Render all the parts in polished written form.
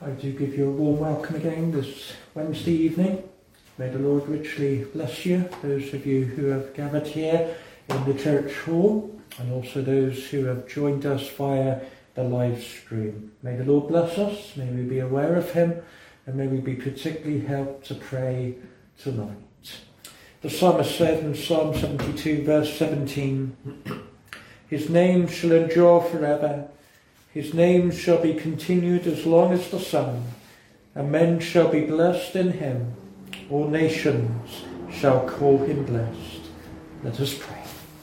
I do give you a warm welcome again this Wednesday evening. May the Lord richly bless you, those of you who have gathered here in the church hall, and also those who have joined us via the live stream. May the Lord bless us, may we be aware of him, and may we be particularly helped to pray tonight. The psalmist said in Psalm 72 verse 17, "His name shall endure forever. His name shall be continued as long as the sun, and men shall be blessed in him. All nations shall call him blessed." Let us pray.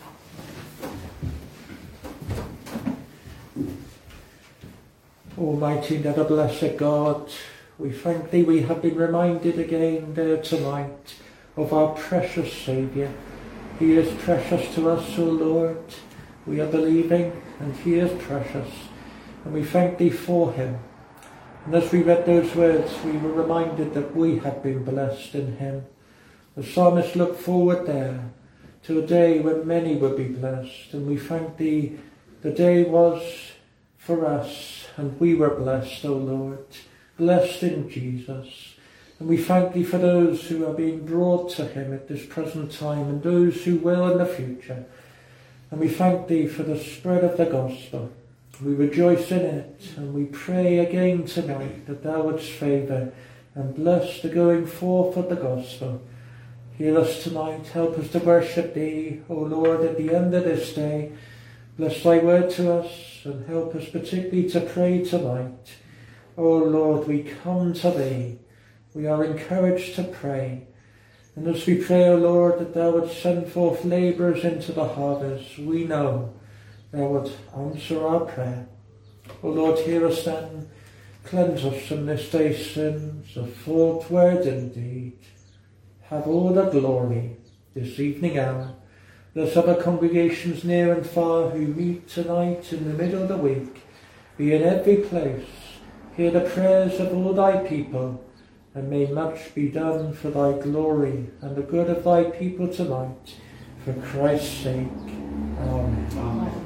Almighty and ever blessed God, we thank thee we have been reminded again there tonight of our precious Saviour. He is precious to us, O Lord. We are believing and he is precious, and we thank thee for him. And as we read those words, we were reminded that we have been blessed in him. The psalmist looked forward there to a day when many would be blessed, and we thank thee the day was for us, and we were blessed, O Lord, blessed in Jesus. And we thank thee for those who are being brought to him at this present time, and those who will in the future. And we thank thee for the spread of the gospel. We rejoice in it, and we pray again tonight that thou wouldst favour and bless the going forth of the gospel. Hear us tonight, help us to worship thee, O Lord, at the end of this day. Bless thy word to us, and help us particularly to pray tonight. O Lord, we come to thee. We are encouraged to pray. And as we pray, O Lord, that thou wouldst send forth labourers into the harvest, we know thou wilt answer our prayer. O Lord, hear us then. Cleanse us from this day's sins of thought, word and deed. Have all the glory this evening hour. Bless other congregations near and far who meet tonight in the middle of the week. Be in every place. Hear the prayers of all thy people, and may much be done for thy glory and the good of thy people tonight. For Christ's sake. Amen. Amen.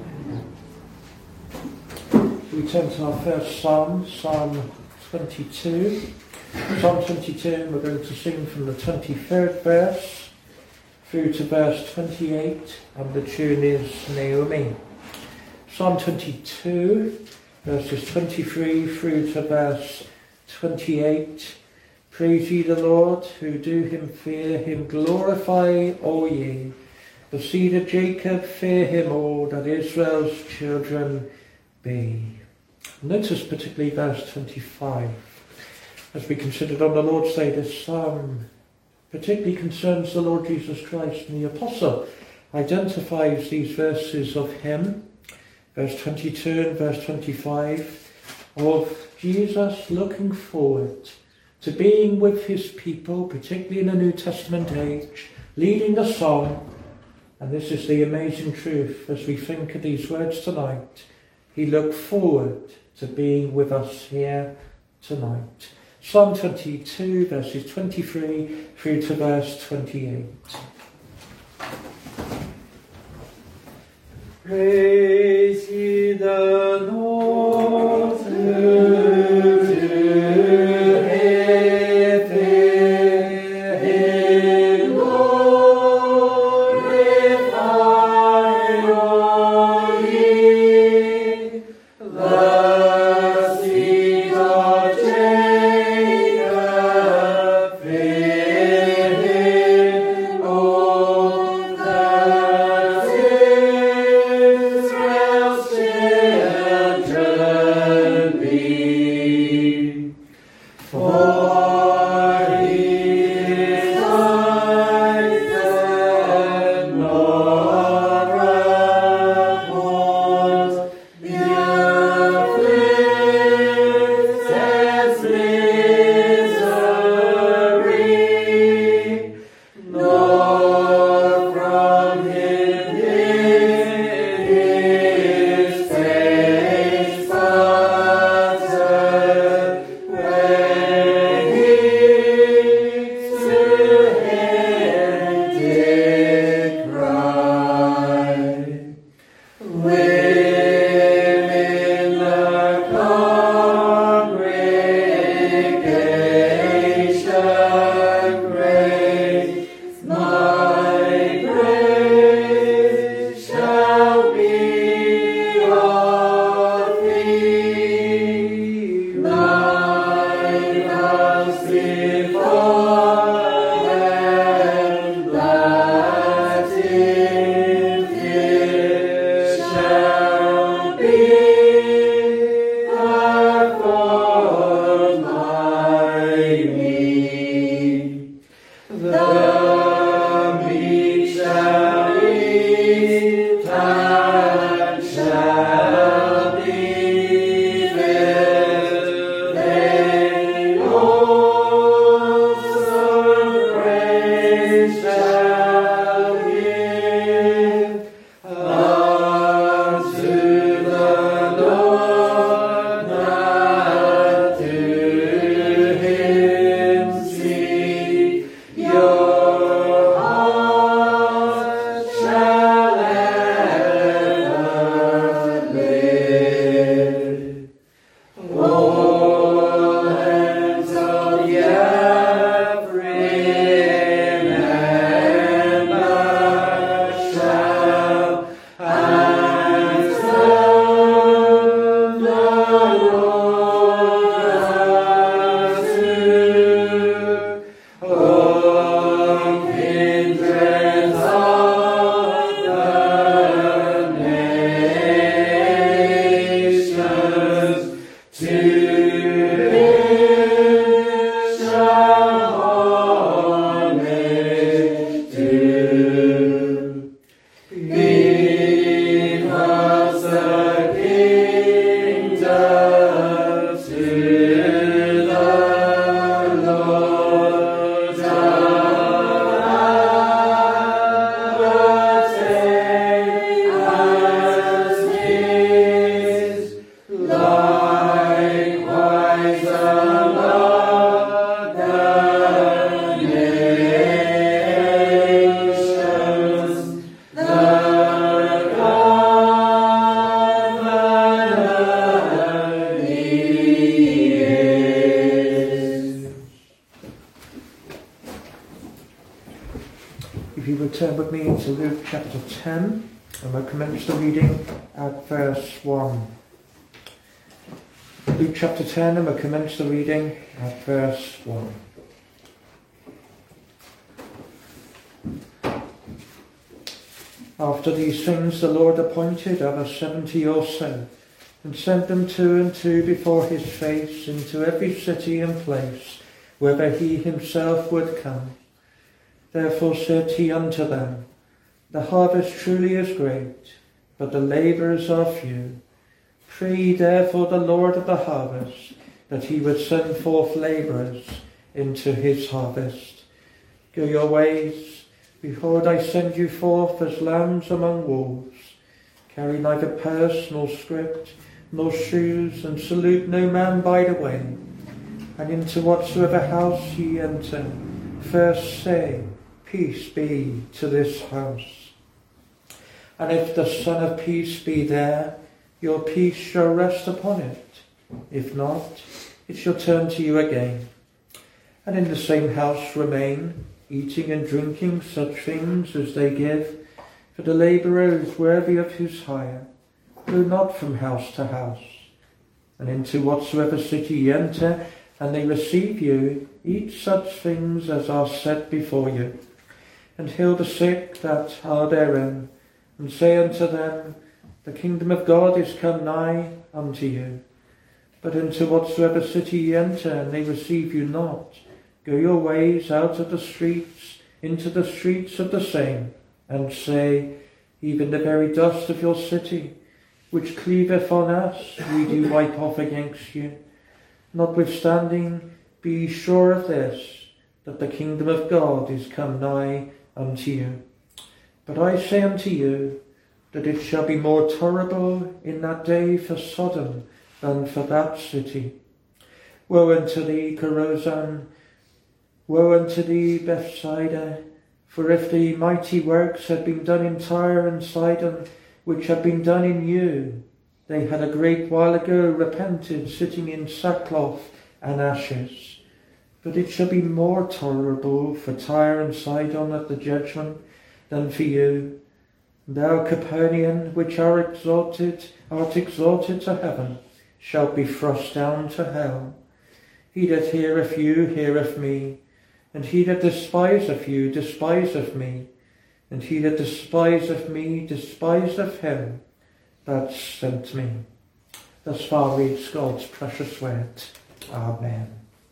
We turn to our first psalm, Psalm 22. Psalm 22, and we're going to sing from the 23rd verse through to verse 28, and the tune is Naomi. Psalm 22, verses 23 through to verse 28. Praise ye the Lord, who do him fear, him glorify all ye. The seed of Jacob fear him all, that Israel's children be. Notice particularly verse 25. As we considered on the Lord's Day, this psalm particularly concerns the Lord Jesus Christ, and the apostle identifies these verses of him, verse 22 and verse 25, of Jesus looking forward to being with his people, particularly in the New Testament age, leading the song. And this is the amazing truth as we think of these words tonight. He looked forward to being with us here tonight. Psalm 22, verses 23 through to verse 28. Praise ye the Lord, who do him fear, him glorify all ye. The seed of Jacob fear him, all that Israel's children be. For he is light and not upon the afflicted. Turn with me to Luke chapter 10, and we'll commence the reading at verse 1. Luke chapter 10, and we'll commence the reading at verse 1. After these things the Lord appointed other 70 or so, and sent them 2 and 2 before his face into every city and place, whither he himself would come. Therefore said he unto them, The harvest truly is great, but the labourers are few. Pray ye therefore the Lord of the harvest, that he would send forth labourers into his harvest. Go your ways, behold, I send you forth as lambs among wolves. Carry neither purse, nor scrip, nor shoes, and salute no man by the way. And into whatsoever house ye enter, first say, Peace be to this house. And if the Son of Peace be there, your peace shall rest upon it. If not, it shall turn to you again. And in the same house remain, eating and drinking such things as they give, for the labourer is worthy of his hire. Go not from house to house. And into whatsoever city ye enter, and they receive you, eat such things as are set before you. And heal the sick that are therein, and say unto them, The kingdom of God is come nigh unto you. But into whatsoever city ye enter, and they receive you not, go your ways out of the streets, into the streets of the same, and say, Even the very dust of your city, which cleaveth on us, we do wipe off against you. Notwithstanding, be sure of this, that the kingdom of God is come nigh unto you. But I say unto you, that it shall be more tolerable in that day for Sodom than for that city. Woe unto thee, Chorazin! Woe unto thee, Bethsaida! For if the mighty works had been done in Tyre and Sidon, which have been done in you, they had a great while ago repented, sitting in sackcloth and ashes. But it shall be more tolerable for Tyre and Sidon at the judgment than for you. Thou, Capernaum, which art exalted to heaven, shalt be thrust down to hell. He that heareth you heareth me, and he that despiseth you despiseth me, and he that despiseth me despiseth him that sent me. Thus far reads God's precious word. Amen.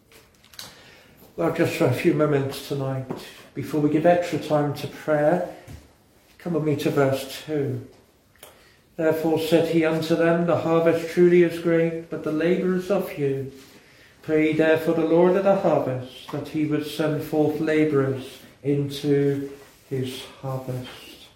Well, just for a few moments tonight, before we give extra time to prayer, come with me to verse 2. Therefore said he unto them, The harvest truly is great, but the labourers are few. Pray therefore the Lord of the harvest, that he would send forth labourers into his harvest.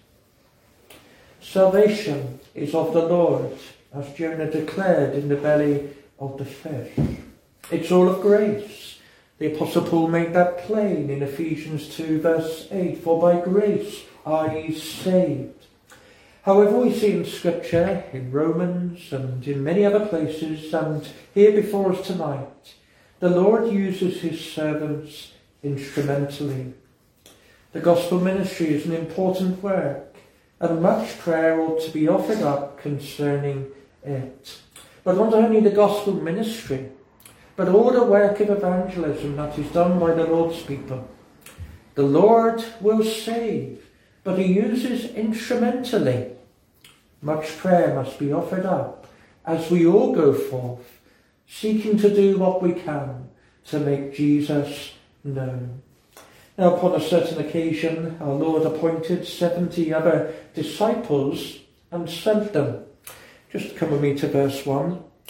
Salvation is of the Lord, as Jonah declared in the belly of the fish. It's all of grace. The Apostle Paul made that plain in Ephesians 2 verse 8, For by grace are ye saved. However, we see in Scripture, in Romans and in many other places, and here before us tonight, the Lord uses his servants instrumentally. The gospel ministry is an important work, and much prayer ought to be offered up concerning it. But not only the gospel ministry, but all the work of evangelism that is done by the Lord's people. The Lord will save, but he uses instrumentally. Much prayer must be offered up as we all go forth, seeking to do what we can to make Jesus known. Now, upon a certain occasion, our Lord appointed 70 other disciples and sent them. Just come with me to verse 1.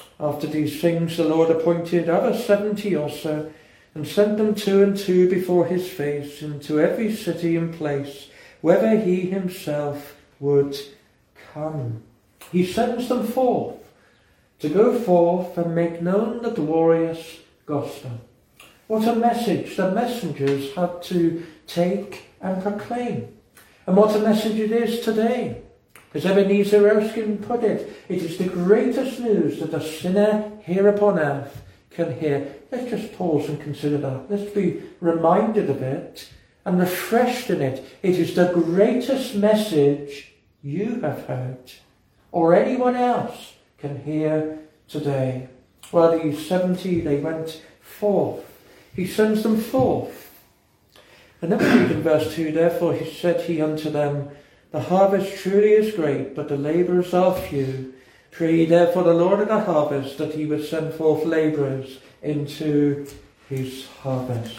After these things the Lord appointed other 70 also, and sent them 2 and 2 before his face into every city and place, whither he himself would come. He sends them forth to go forth and make known the glorious gospel. What a message the messengers had to take and proclaim. And what a message it is today. As Ebenezer Erskine put it, it is the greatest news that a sinner here upon earth can hear. Let's just pause and consider that. Let's be reminded of it and refreshed in it. It is the greatest message you have heard, or anyone else can hear today. Well, these 70, they went forth. He sends them forth. And then we read in verse 2, therefore he said he unto them, the harvest truly is great, but the labourers are few. Pray ye therefore the Lord of the harvest, that he would send forth labourers into his harvest.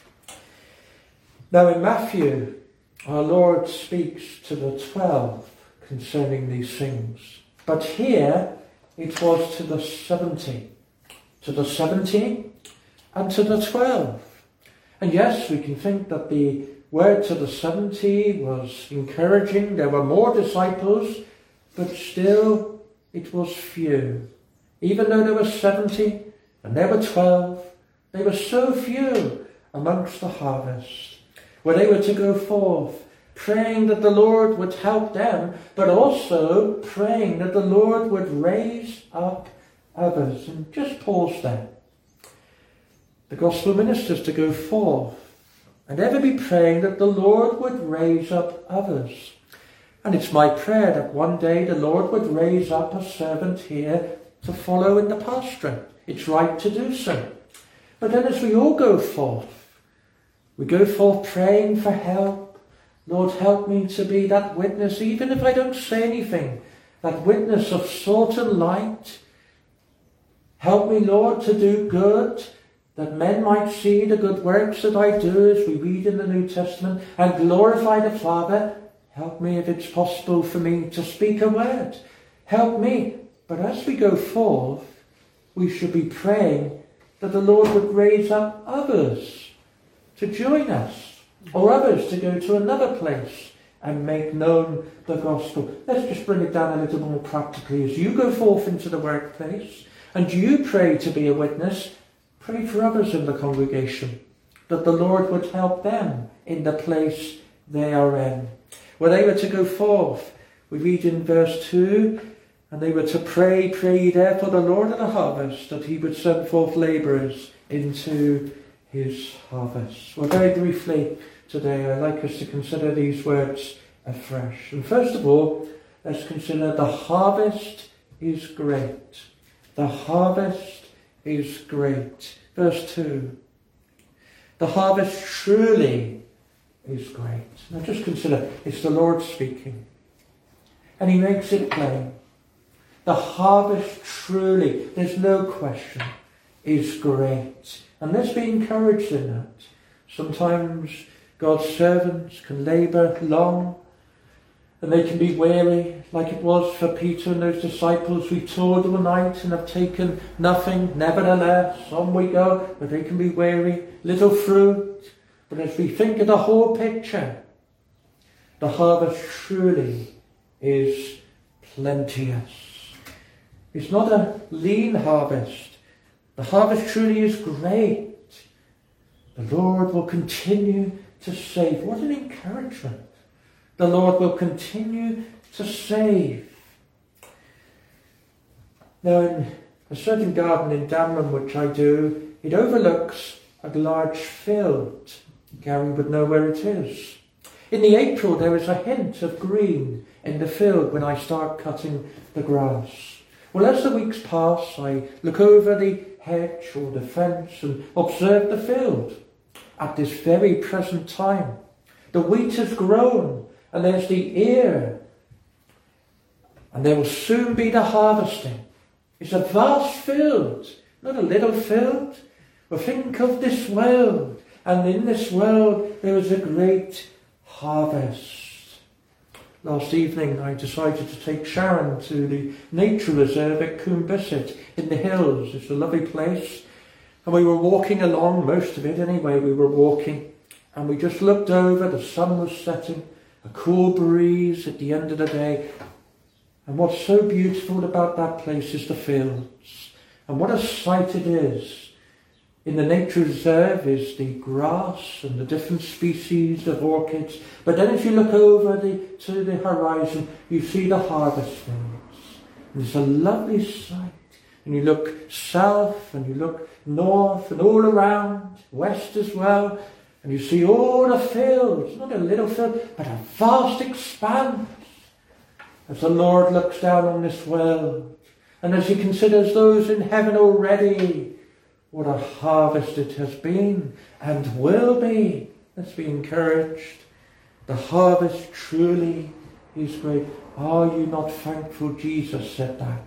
Now in Matthew, our Lord speaks to the 12 concerning these things. But here it was to the 70. To the 70 and to the 12. And yes, we can think that the word to the 70 was encouraging. There were more disciples, but still it was few. Even though there were 70 and there were 12, they were so few amongst the harvest, where they were to go forth, praying that the Lord would help them, but also praying that the Lord would raise up others. And just pause there. The gospel ministers to go forth and ever be praying that the Lord would raise up others. And it's my prayer that one day the Lord would raise up a servant here to follow in the pastorate. It's right to do so. But then as we all go forth, we go forth praying for help. Lord, help me to be that witness, even if I don't say anything, that witness of salt and light. Help me, Lord, to do good, that men might see the good works that I do, as we read in the New Testament, and glorify the Father. Help me, if it's possible for me, to speak a word. Help me. But as we go forth, we should be praying that the Lord would raise up others to join us, or others to go to another place and make known the gospel. Let's just bring it down a little more practically. As you go forth into the workplace and you pray to be a witness, pray for others in the congregation, that the Lord would help them in the place they are in. When they were to go forth, we read in verse 2, and they were to pray ye therefore the Lord of the harvest, that he would send forth labourers into his harvest. Well, very briefly today, I'd like us to consider these words afresh. And first of all, let's consider the harvest is great. The harvest is great. Verse 2. The harvest truly is great. Now just consider, it's the Lord speaking. And he makes it plain. The harvest truly, there's no question, is great. And let's be encouraged in that. Sometimes God's servants can labour long, and they can be weary, like it was for Peter and those disciples. We toiled all night and have taken nothing. Nevertheless, on we go, but they can be weary. Little fruit. But as we think of the whole picture, the harvest truly is plenteous. It's not a lean harvest. The harvest truly is great. The Lord will continue to save. What an encouragement. The Lord will continue to save. Now, in a certain garden in Damram, which I do, it overlooks a large field. Gary would know where it is. In the April, there is a hint of green in the field when I start cutting the grass. Well, as the weeks pass, I look over the hedge or the fence and observe the field. At this very present time, the wheat has grown, and there's the ear, and there will soon be the harvesting. It's a vast field, not a little field. Well, think of this world, and in this world there is a great harvest. Last evening I decided to take Sharon to the nature reserve at Coombe Bisset in the hills. It's a lovely place. And we were walking along, most of it anyway, we were walking. And we just looked over, the sun was setting, a cool breeze at the end of the day. And what's so beautiful about that place is the fields. And what a sight it is. In the nature reserve is the grass and the different species of orchids. But then as you look over to the horizon, you see the harvest fields. And it's a lovely sight. And you look south and you look north and all around, west as well. And you see all the fields, not a little field, but a vast expanse. As the Lord looks down on this world, and as he considers those in heaven already, what a harvest it has been and will be. Let's be encouraged. The harvest truly is great. Are you not thankful Jesus said that?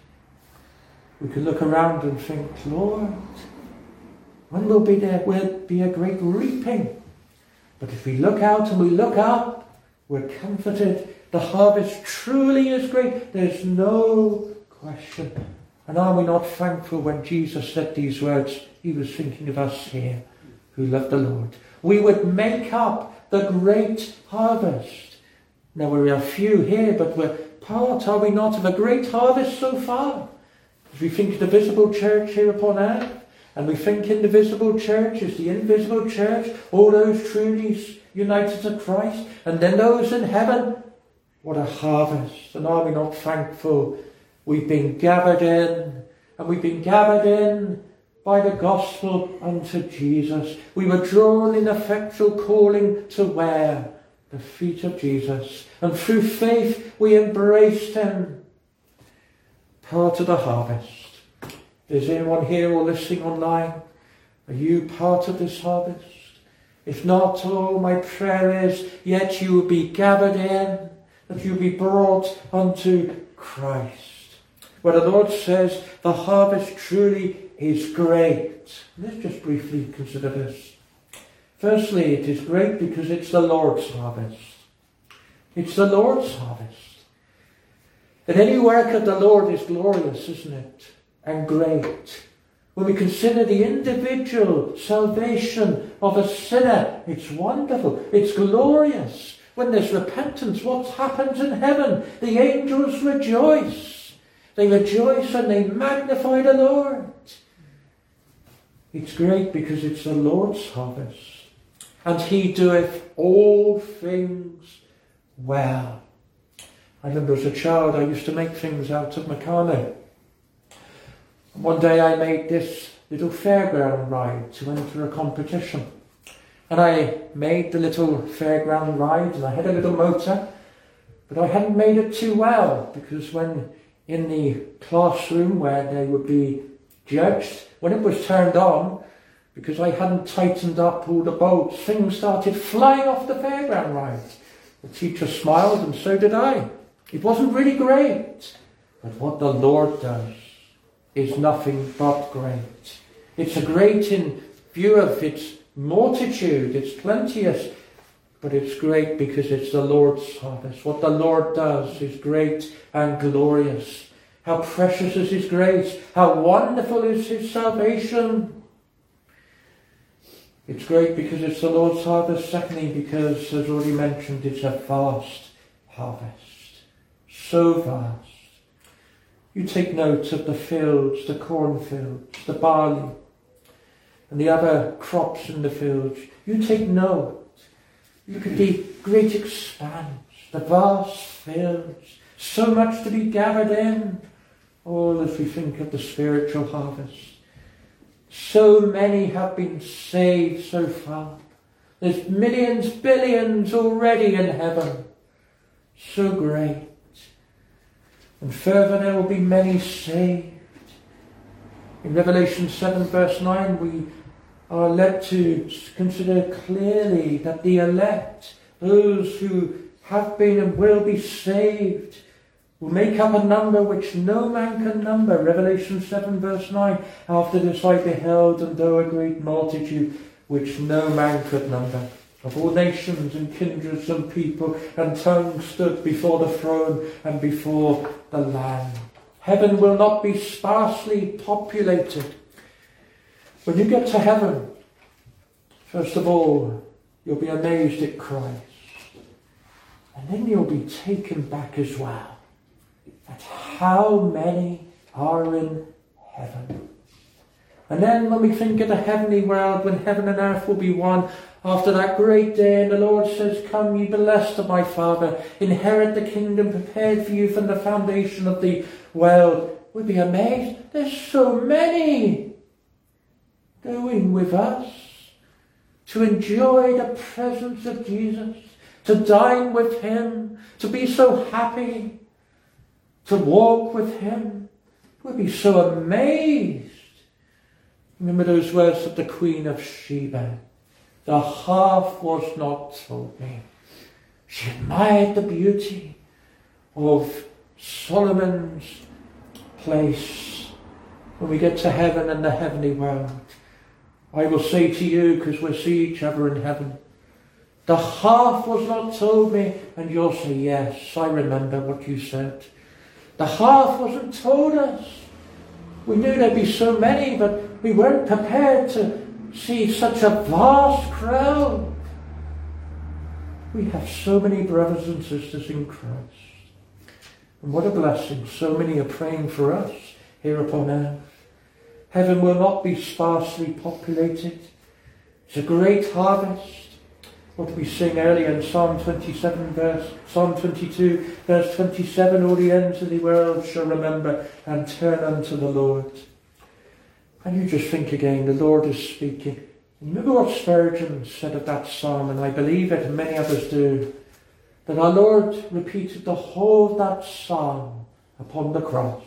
We can look around and think, Lord, when will be a great reaping? But if we look out and we look up, we're comforted. The harvest truly is great. There's no question. And are we not thankful when Jesus said these words? He was thinking of us here who love the Lord. We would make up the great harvest. Now we are few here, but we're part, are we not, of a great harvest so far? As we think of the visible church here upon earth, and we think in the visible church is the invisible church, all those truly united to Christ, and then those in heaven. What a harvest. And are we not thankful? We've been gathered in, and we've been gathered in by the gospel unto Jesus. We were drawn in effectual calling to where? The feet of Jesus. And through faith we embraced him. Part of the harvest. Is anyone here or listening online? Are you part of this harvest? If not, my prayer is, yet you will be gathered in, that you will be brought unto Christ. Where the Lord says, the harvest truly is great. Let's just briefly consider this. Firstly, it is great because it's the Lord's harvest. It's the Lord's harvest. And any work of the Lord is glorious, isn't it? And great. When we consider the individual salvation of a sinner, it's wonderful. It's glorious. When there's repentance, what happens in heaven? The angels rejoice. They rejoice and they magnify the Lord. It's great because it's the Lord's harvest. And he doeth all things well. I remember as a child I used to make things out of Meccano. One day I made this little fairground ride to enter a competition. And I made the little fairground ride and I had a little motor, but I hadn't made it too well because when in the classroom where they would be judged, when it was turned on, because I hadn't tightened up all the bolts, things started flying off the fairground ride. The teacher smiled and so did I. It wasn't really great, but what the Lord does is nothing but great. It's a great in view of its multitude, it's plenteous, but it's great because it's the Lord's harvest. What the Lord does is great and glorious. How precious is his grace, how wonderful is his salvation. It's great because it's the Lord's harvest. Secondly, because, as already mentioned, it's a vast harvest. So vast. You take note of the fields, the cornfields, the barley, and the other crops in the fields. You take note. Look at the great expanse, the vast fields, so much to be gathered in. All as we think of the spiritual harvest. So many have been saved so far. There's millions, billions already in heaven. So great. And further there will be many saved. In Revelation 7 verse 9 we are led to consider clearly that the elect, those who have been and will be saved, will make up a number which no man can number. Revelation 7 verse 9. After this I beheld, and though a great multitude which no man could number. of all nations and kindreds and people and tongues stood before the throne and before the Lamb. Heaven will not be sparsely populated. When you get to heaven, first of all, you'll be amazed at Christ. And then you'll be taken back as well at how many are in heaven. And then when we think of the heavenly world, when heaven and earth will be one, after that great day, and the Lord says, "Come, ye blessed of my Father, inherit the kingdom prepared for you from the foundation of the world," we'll be amazed. There's so many going with us to enjoy the presence of Jesus, to dine with him, to be so happy, to walk with him. We'll be so amazed. Remember those words of the Queen of Sheba. "The half was not told me." She admired the beauty of Solomon's place. When we get to heaven and the heavenly world, I will say to you, because we'll see each other in heaven, "The half was not told me," and you'll say, "Yes, I remember what you said." The half wasn't told us. We knew there'd be so many, but we weren't prepared to see such a vast crowd. We have so many brothers and sisters in Christ. And what a blessing. So many are praying for us here upon earth. Heaven will not be sparsely populated. It's a great harvest. What we sing earlier in Psalm 22, verse 27, "All the ends of the world shall remember and turn unto the Lord." And you just think again, the Lord is speaking. Remember what Spurgeon said of that psalm, and I believe it, and many others do, that our Lord repeated the whole of that psalm upon the cross.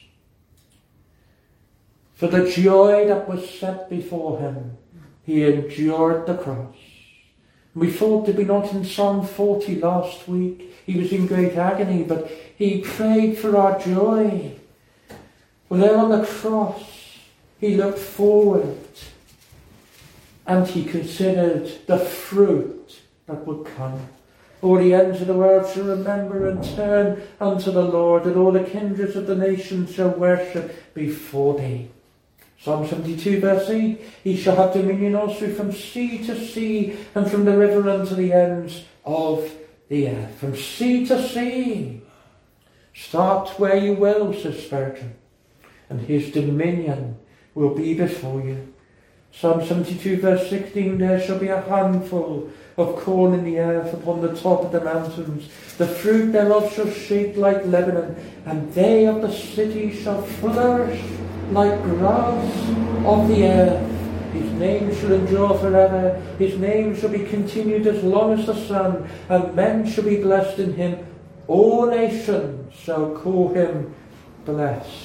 For the joy that was set before him, he endured the cross. We thought, did we not, in Psalm 40 last week, he was in great agony, but he prayed for our joy. Well, there on the cross, he looked forward and he considered the fruit that would come. All the ends of the world shall remember and turn unto the Lord, and all the kindreds of the nations shall worship before thee. Psalm 72 verse 8, "He shall have dominion also from sea to sea, and from the river unto the ends of the earth." From sea to sea. Start where you will, says Spurgeon, and his dominion will be before you. Psalm 72 verse 16, "There shall be a handful of corn in the earth upon the top of the mountains. The fruit thereof shall shake like Lebanon, and they of the city shall flourish like grass of the earth. His name shall endure forever. His name shall be continued as long as the sun, and men shall be blessed in him. All nations shall call him blessed."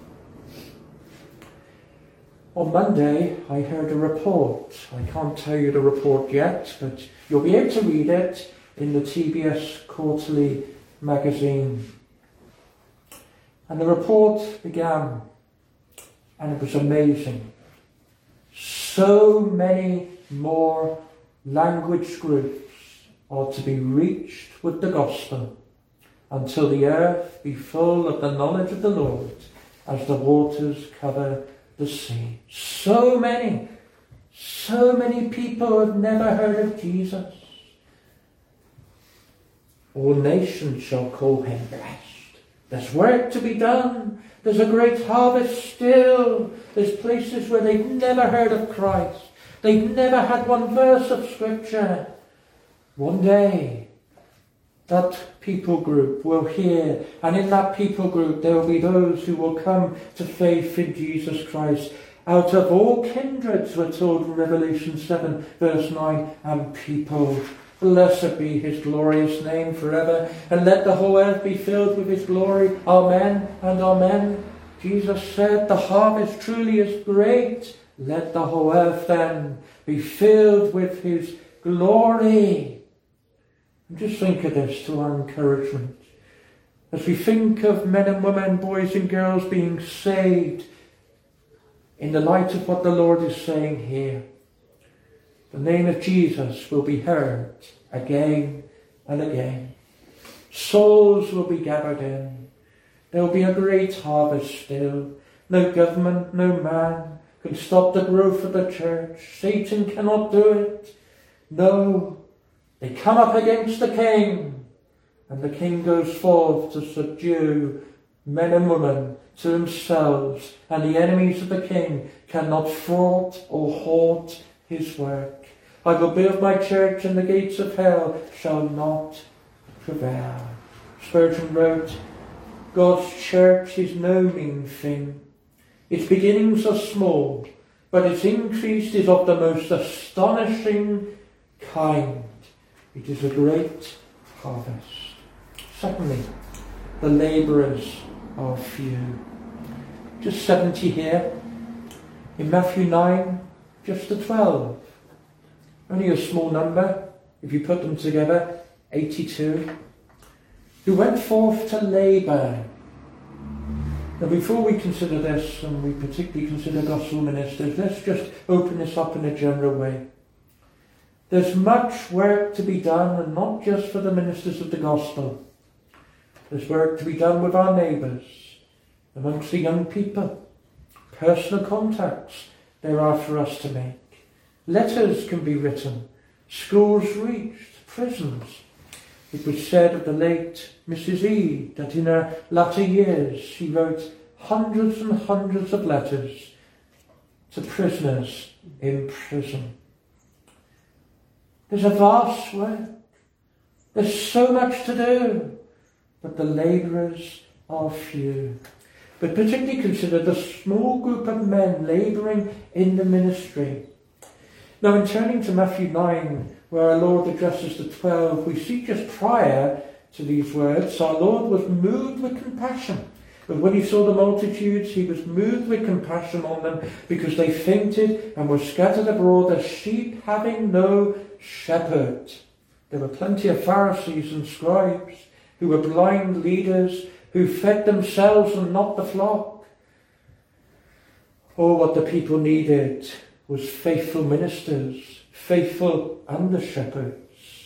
On Monday, I heard a report. I can't tell you the report yet, but you'll be able to read it in the TBS Quarterly magazine. And the report began, and it was amazing. So many more language groups are to be reached with the gospel until the earth be full of the knowledge of the Lord as the waters cover the sea. So many people have never heard of Jesus. All nations shall call him blessed. There's work to be done. There's a great harvest still. There's places where they've never heard of Christ. They've never had one verse of Scripture. One day, that people group will hear, and in that people group there will be those who will come to faith in Jesus Christ. Out of all kindreds, we're told in Revelation 7 verse 9, and people. Blessed be his glorious name forever, and let the whole earth be filled with his glory. Amen and amen. Jesus said, the harvest truly is great. Let the whole earth then be filled with his glory. And just think of this to our encouragement. As we think of men and women, boys and girls being saved in the light of what the Lord is saying here. the name of Jesus will be heard again and again. Souls will be gathered in. There will be a great harvest still. No government, no man can stop the growth of the church. Satan cannot do it. No, they come up against the king, and the king goes forth to subdue men and women to themselves, and the enemies of the king cannot thwart or halt his work. I will build my church, and the gates of hell shall not prevail. Spurgeon wrote, God's church is no mean thing. Its beginnings are small, but its increase is of the most astonishing kind. It is a great harvest. Secondly, the labourers are few. Just 70 here. In Matthew 9, just the 12. Only a small number, if you put them together, 82. Who went forth to labour. Now before we consider this, and we particularly consider gospel ministers, let's just open this up in a general way. There's much work to be done, and not just for the ministers of the gospel. There's work to be done with our neighbours, amongst the young people. Personal contacts there are for us to make. Letters can be written, schools reached, prisons. It was said of the late Mrs. E. that in her latter years she wrote hundreds and hundreds of letters to prisoners in prison. There's a vast work. There's so much to do, but the labourers are few. But particularly consider the small group of men labouring in the ministry. Now in turning to Matthew 9, where our Lord addresses the 12, we see just prior to these words, our Lord was moved with compassion. But when he saw the multitudes, he was moved with compassion on them, because they fainted and were scattered abroad as sheep having no shepherd. There were plenty of Pharisees and scribes who were blind leaders, who fed themselves and not the flock. Oh, what the people needed was faithful ministers, faithful under-shepherds.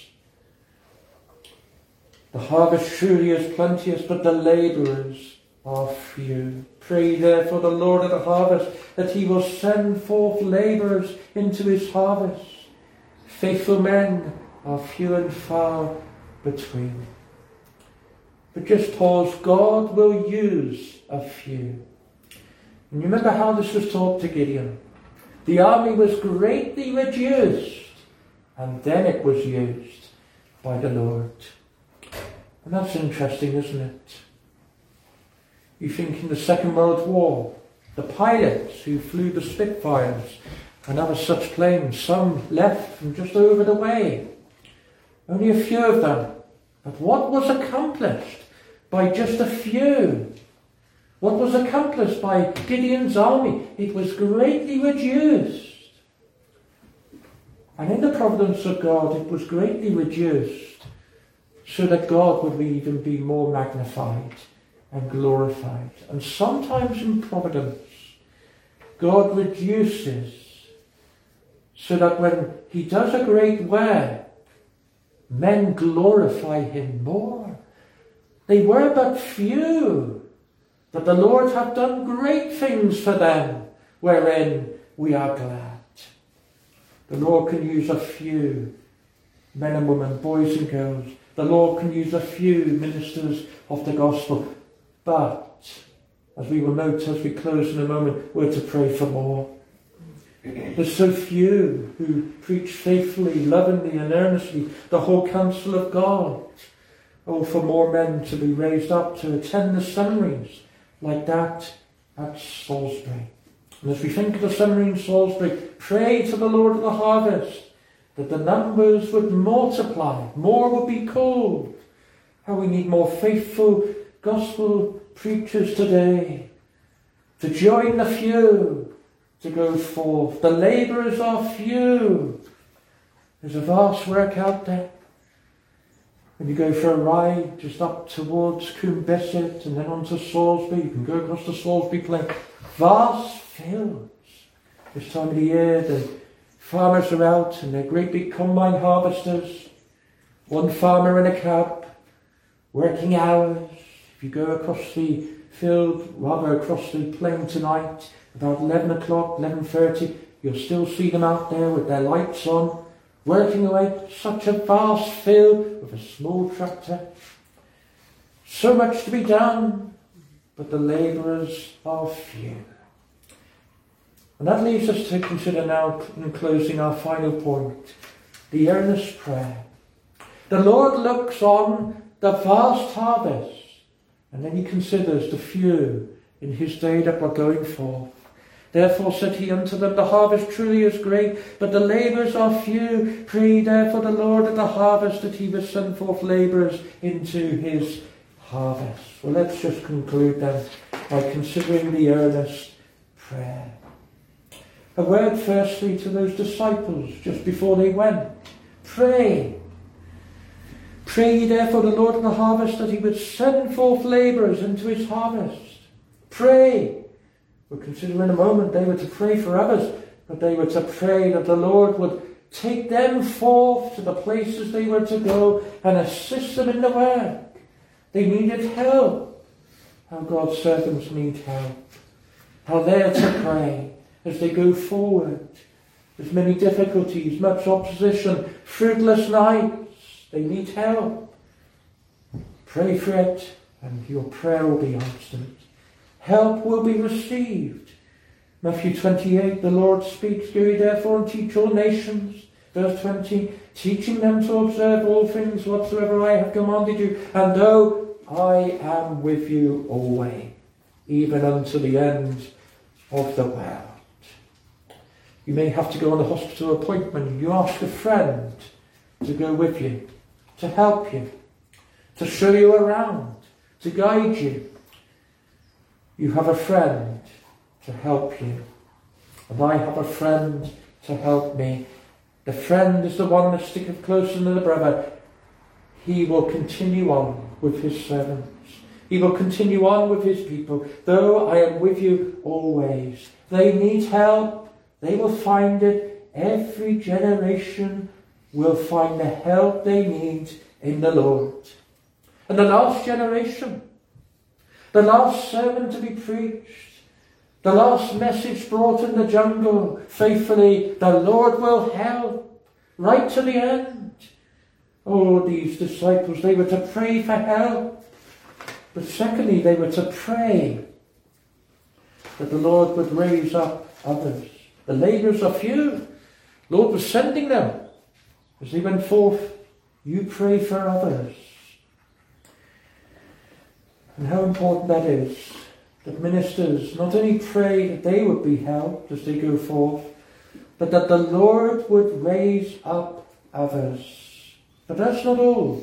The harvest truly is plenteous, but the labourers are few. Pray therefore the Lord of the harvest that he will send forth labourers into his harvest. Faithful men are few and far between. But just pause, God will use a few. And you remember how this was taught to Gideon. The army was greatly reduced, and then it was used by the Lord. And that's interesting, isn't it? You think in the Second World War, the pilots who flew the Spitfires and other such planes, some left from just over the way. Only a few of them. But what was accomplished by just a few? What was accomplished by Gideon's army? It was greatly reduced. And in the providence of God, it was greatly reduced so that God would even be more magnified and glorified. And sometimes in providence, God reduces so that when he does a great work, men glorify him more. They were but few, but the Lord hath done great things for them, wherein we are glad. The Lord can use a few men and women, boys and girls. The Lord can use a few ministers of the gospel. But, as we will note as we close in a moment, we're to pray for more. There's so few who preach faithfully, lovingly and earnestly the whole counsel of God. Oh, for more men to be raised up to attend the seminaries like that at Salisbury. And as we think of the seminary in Salisbury, pray to the Lord of the harvest that the numbers would multiply, more would be called. How we need more faithful gospel preachers today to join the few, to go forth. The labourers are few. There's a vast work out there. When you go for a ride just up towards Coombe Bissett and then on to Salisbury, you can go across the Salisbury Plain. Vast fields. This time of the year, the Farmers are out and their great big combine harvesters. One farmer in a cab, working hours. If you go across the field, rather across the plain tonight, about 11 o'clock, 11:30, you'll still see them out there with their lights on, working away such a vast field with a small tractor. So much to be done, but the labourers are few. And that leaves us to consider now, in closing, our final point, the earnest prayer. The Lord looks on the vast harvest, and then he considers the few in his day that were going forth. Therefore said he unto them, the harvest truly is great, but the labourers are few. Pray therefore the Lord of the harvest that he will send forth labourers into his harvest. Well, let's just conclude then by considering the earnest prayer. A word firstly to those disciples just before they went. Pray. Pray ye therefore the Lord of the harvest that he would send forth labourers into his harvest. Pray. We'll consider in a moment they were to pray for others, but they were to pray that the Lord would take them forth to the places they were to go and assist them in the work. They needed help. How God's servants need help. How they're to pray as they go forward. There's many difficulties, much opposition, fruitless nights. They need help. Pray for it, and your prayer will be answered. Help will be received. Matthew 28, the Lord speaks, Go ye therefore and teach all nations. Verse 20, teaching them to observe all things whatsoever I have commanded you. And lo, I am with you always, even unto the end of the world. You may have to go on a hospital appointment. You ask a friend to go with you, to help you, to show you around, to guide you. You have a friend to help you. And I have a friend to help me. The friend is the one that sticketh closer than the brother. He will continue on with his servants. He will continue on with his people. Though I am with you always. They need help. They will find it. Every generation will find the help they need in the Lord. And the last generation, the last sermon to be preached, the last message brought in the jungle, faithfully, the Lord will help, right to the end. Oh, these disciples, they were to pray for help. But secondly, they were to pray that the Lord would raise up others. The labourers are few. The Lord was sending them. As they went forth, you pray for others. And how important that is, that ministers not only pray that they would be helped as they go forth, but that the Lord would raise up others. But that's not all.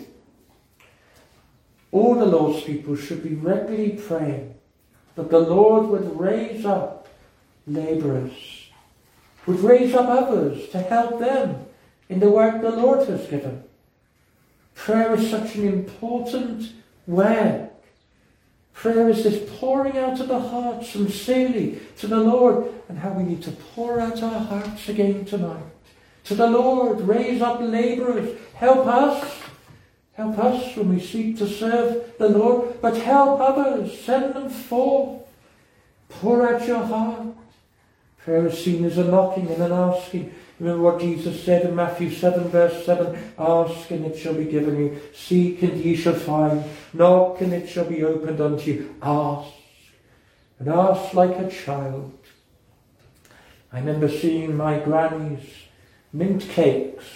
All the Lord's people should be regularly praying that the Lord would raise up labourers, would raise up others to help them in the work the Lord has given. Prayer is such an important work. Prayer is this pouring out of the heart sincerely to the Lord, and how we need to pour out our hearts again tonight. To the Lord, raise up labourers. Help us. Help us when we seek to serve the Lord, but help others. Send them forth. Pour out your heart. Prayer is seen as a knocking and an asking. Remember what Jesus said in Matthew 7 verse 7, ask and it shall be given you, seek and ye shall find, knock and it shall be opened unto you. Ask, and ask like a child. I remember seeing my granny's mint cakes,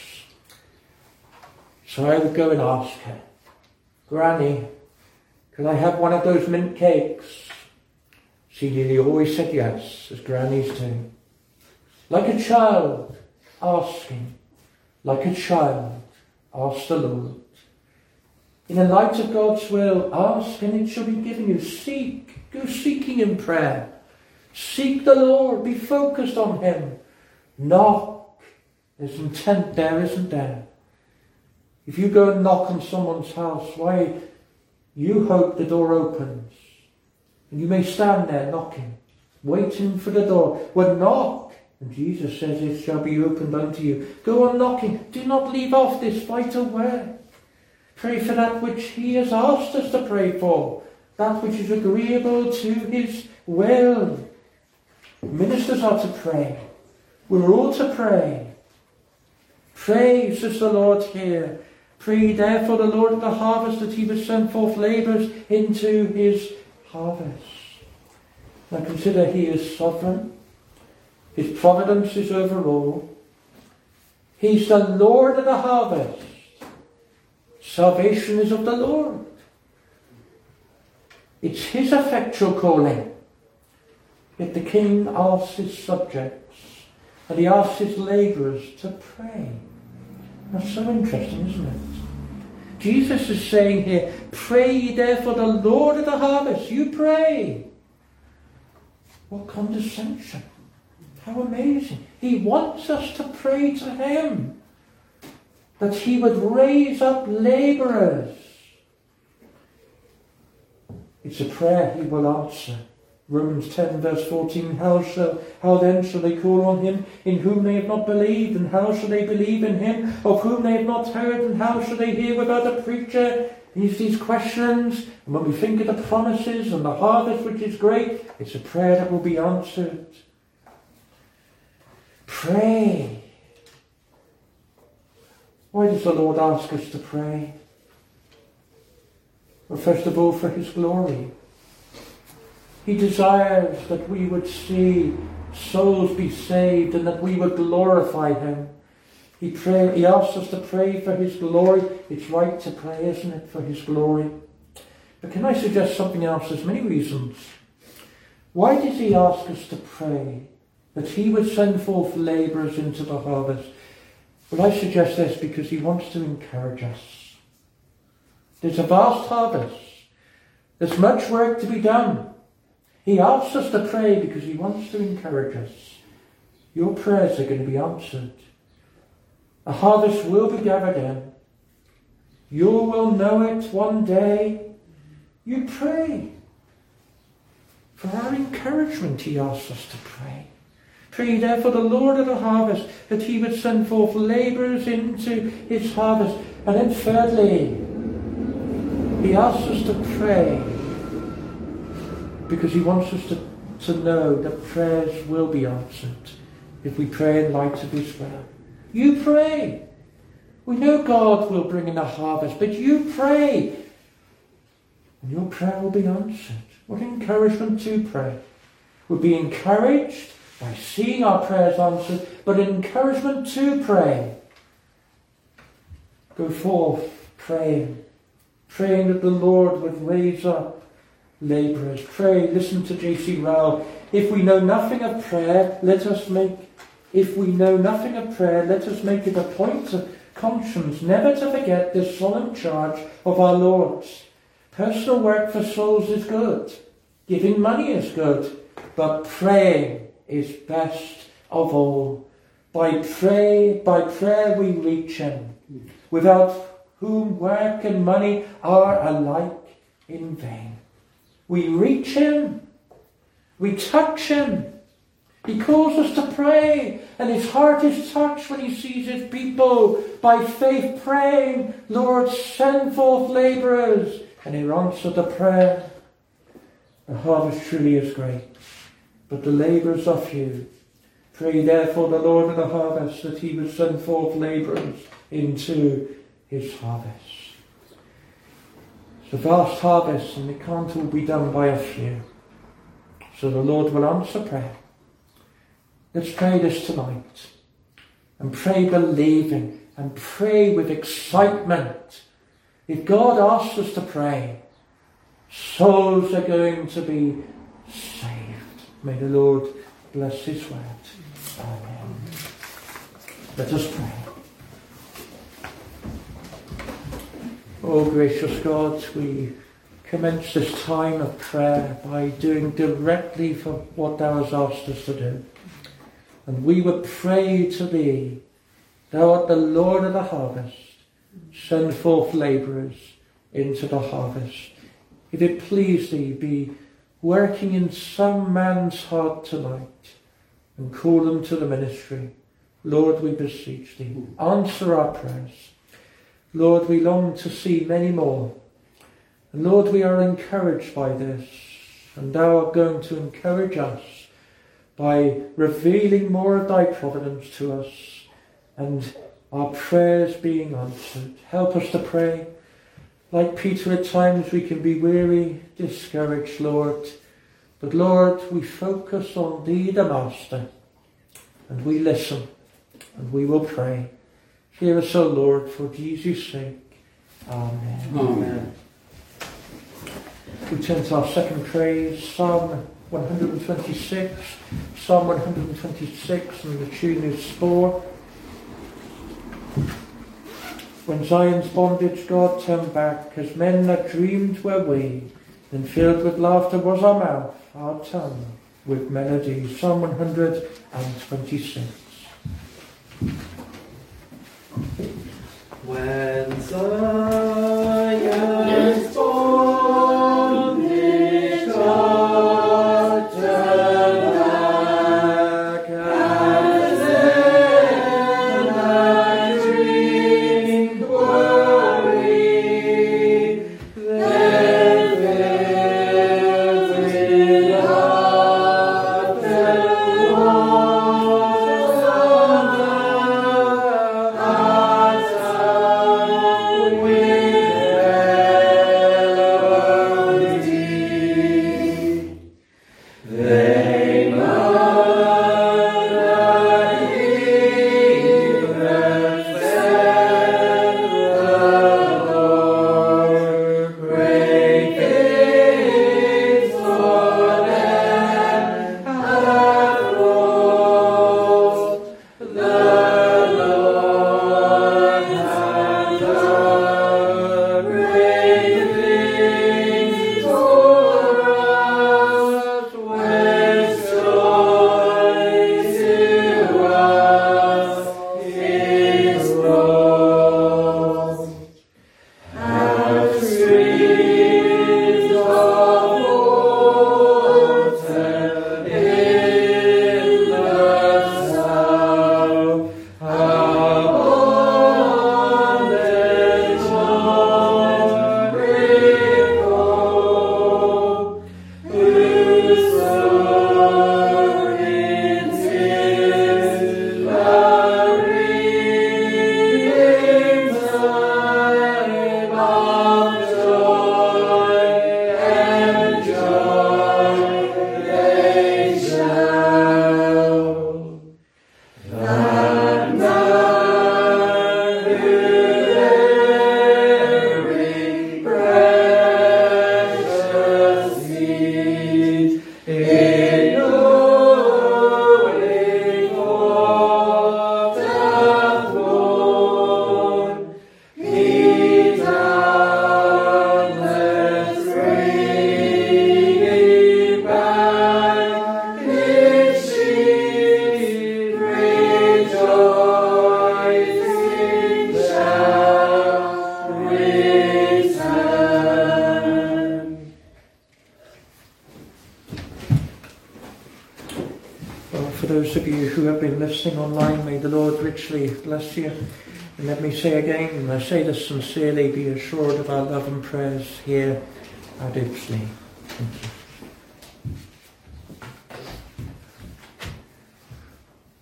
so I would go and ask her, Granny, could I have one of those mint cakes? She nearly always said yes, as grannies do. Like a child, asking, like a child, ask the Lord. In the light of God's will, ask and it shall be given you. Seek, go seeking in prayer. Seek the Lord, be focused on him. Knock, there's intent there, isn't there? If you go and knock on someone's house, why, you hope the door opens. And you may stand there knocking, waiting for the door. Well, knock. And Jesus says, it shall be opened unto you. Go on knocking. Do not leave off this vital work. Pray for that which he has asked us to pray for. That which is agreeable to his will. Ministers are to pray. We're all to pray. Pray, says the Lord here. Pray therefore the Lord of the harvest that he would send forth labourers into his harvest. Now consider he is sovereign. His providence is over all. He's the Lord of the harvest. Salvation is of the Lord. It's his effectual calling. Yet the king asks his subjects, and he asks his labourers to pray. That's so interesting, isn't it? Jesus is saying here, pray ye therefore the Lord of the harvest. You pray. What condescension. How amazing. He wants us to pray to him, that he would raise up labourers. It's a prayer he will answer. Romans 10 verse 14, how then shall they call on him in whom they have not believed? And how shall they believe in him of whom they have not heard? And how shall they hear without a preacher? These questions. And when we think of the promises and the harvest which is great, it's a prayer that will be answered. Pray. Why does the Lord ask us to pray? Well, first of all, for his glory. He desires that we would see souls be saved and that we would glorify him. He asks us to pray for his glory. It's right to pray, isn't it, for his glory? But can I suggest something else? There's many reasons. Why does he ask us to pray that he would send forth labourers into the harvest? Well, I suggest this because he wants to encourage us. There's a vast harvest. There's much work to be done. He asks us to pray because he wants to encourage us. Your prayers are going to be answered. A harvest will be gathered in. You will know it one day. You pray. For our encouragement, he asks us to pray. Pray therefore the Lord of the harvest that he would send forth labourers into his harvest. And then thirdly, he asks us to pray because he wants us to know that prayers will be answered if we pray in light of his will. You pray. We know God will bring in a harvest, but you pray. And your prayer will be answered. What encouragement to pray. We'll be encouraged by seeing our prayers answered, but encouragement to pray. Go forth praying that the Lord would raise up labourers. Pray, listen to J.C. Ryle. If we know nothing of prayer, let us make it a point of conscience never to forget this solemn charge of our Lord's. Personal work for souls is good. Giving money is good. But praying is best of all. By prayer we reach him, without whom work and money are alike in vain. We reach him. We touch him. He calls us to pray, and his heart is touched when he sees his people by faith praying, Lord, send forth labourers. And he answered the prayer. The harvest truly is great, but the labourers are few. Pray therefore the Lord of the harvest that he would send forth labourers into his harvest. It's a vast harvest, and it can't all be done by a few. So the Lord will answer prayer. Let's pray this tonight, and pray believing, and pray with excitement. If God asks us to pray, souls are going to be saved. May the Lord bless his word. Amen. Let us pray. Oh, gracious God, we commence this time of prayer by doing directly for what thou hast asked us to do. And we would pray to thee, thou art the Lord of the harvest, send forth labourers into the harvest. If it please thee, be working in some man's heart tonight and call them to the ministry. Lord, we beseech thee, answer our prayers. Lord, we long to see many more. And Lord, we are encouraged by this, and thou art going to encourage us by revealing more of thy providence to us and our prayers being answered. Help us to pray. Like Peter, at times we can be weary, discouraged, Lord. But Lord, we focus on thee, the Master, and we listen, and we will pray. Hear us, O Lord, for Jesus' sake. Amen. Amen. We turn to our second praise, Psalm 126. Psalm 126, and the tune is Spore. When Zion's bondage God turned back, as men that dreamed were we, then filled with laughter was our mouth, our tongue with melody. Psalm 126. When Zion's bondage God turned back, as men that dreamed were we, then filled with laughter was our tongue with melody. They moan at eve and said, the Lord, great things for them hath wrought. The Lord hath done great things for us, when joy to us is brought. As streams of water in the south, abundant joy bring home, whose servants is the reaping time of joy, and joy they shall. That man who bearing precious seed in knowing what hath borne, he doubtless bringing back his sheep, rejoicing shall return. Well, for those of you who have been listening online, may the Lord richly bless you. And let me say again, and I say this sincerely, be assured of our love and prayers here at Ipsley. Thank you.